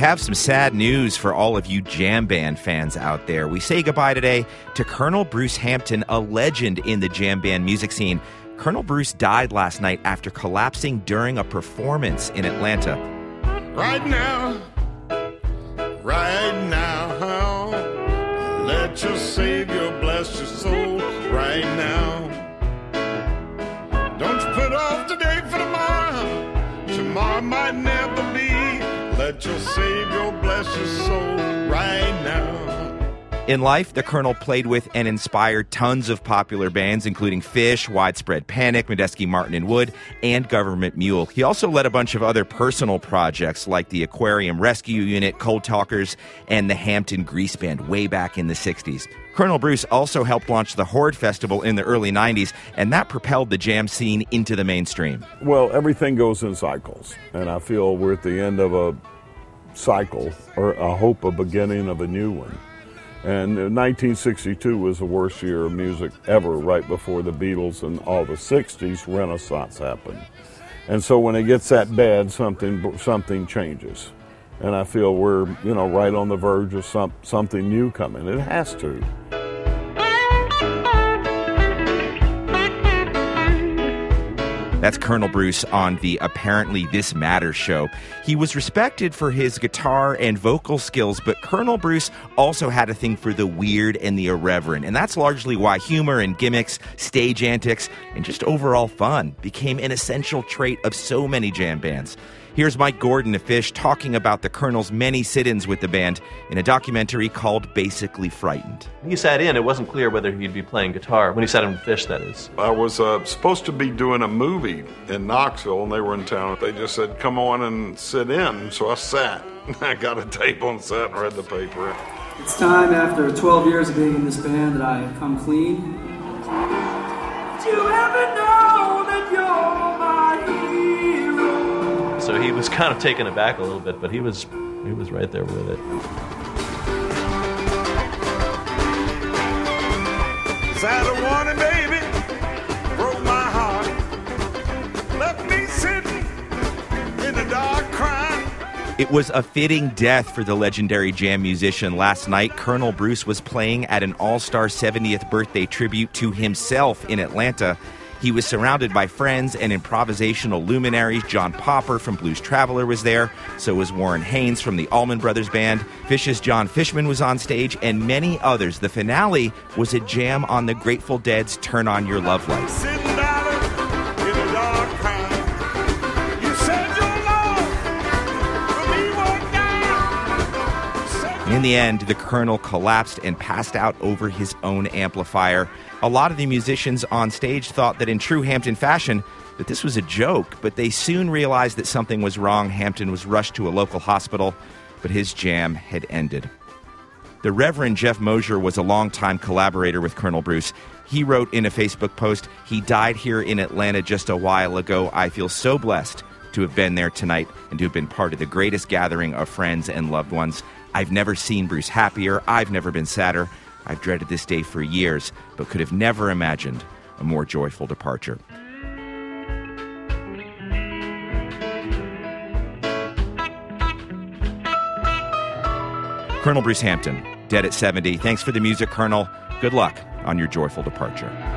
have some sad news for all of you jam band fans out there. We say goodbye today to Colonel Bruce Hampton, a legend in the jam band music scene. Colonel Bruce died last night after collapsing during a performance in Atlanta. Right now, let your Savior bless your soul right now. Don't you put off today for tomorrow. Tomorrow might never be. Let your Savior bless your soul right now. In life, the Colonel played with and inspired tons of popular bands, including Phish, Widespread Panic, Medeski Martin and Wood, and Government Mule. He also led a bunch of other personal projects like the Aquarium Rescue Unit, Cold Talkers, and the Hampton Grease Band way back in the 60s. Colonel Bruce also helped launch the Horde Festival in the early 90s, and that propelled the jam scene into the mainstream. Well, everything goes in cycles, and I feel we're at the end of a cycle, or I hope a beginning of a new one. And 1962 was the worst year of music ever, right before the Beatles and all the 60s Renaissance happened. And so when it gets that bad, something changes. And I feel we're, right on the verge of something new coming. It has to. That's Colonel Bruce on the Apparently This Matters show. He was respected for his guitar and vocal skills, but Colonel Bruce also had a thing for the weird and the irreverent. And that's largely why humor and gimmicks, stage antics, and just overall fun became an essential trait of so many jam bands. Here's Mike Gordon of Phish talking about the Colonel's many sit-ins with the band in a documentary called Basically Frightened. When he sat in, it wasn't clear whether he'd be playing guitar. When he sat in with Phish, that is. I was supposed to be doing a movie in Knoxville, and they were in town. They just said, come on and sit in. So I sat. I got a table and sat and read the paper. It's time, after 12 years of being in this band, that I come clean. Do you ever know that you're my hero? So he was kind of taken aback a little bit, but he was right there with it. Saturday morning, baby, broke my heart. Left me sitting in the dark crying. It was a fitting death for the legendary jam musician. Last night, Colonel Bruce was playing at an all-star 70th birthday tribute to himself in Atlanta. He was surrounded by friends and improvisational luminaries. John Popper from Blues Traveler was there. So was Warren Haynes from the Allman Brothers Band. Phish's John Fishman was on stage, and many others. The finale was a jam on the Grateful Dead's Turn On Your Love Light. In the end, the Colonel collapsed and passed out over his own amplifier. A lot of the musicians on stage thought that in true Hampton fashion, that this was a joke, but they soon realized that something was wrong. Hampton was rushed to a local hospital, but his jam had ended. The Reverend Jeff Mosier was a longtime collaborator with Colonel Bruce. He wrote in a Facebook post, "He died here in Atlanta just a while ago. I feel so blessed to have been there tonight and to have been part of the greatest gathering of friends and loved ones. I've never seen Bruce happier. I've never been sadder. I've dreaded this day for years, but could have never imagined a more joyful departure." Colonel Bruce Hampton, dead at 70. Thanks for the music, Colonel. Good luck on your joyful departure.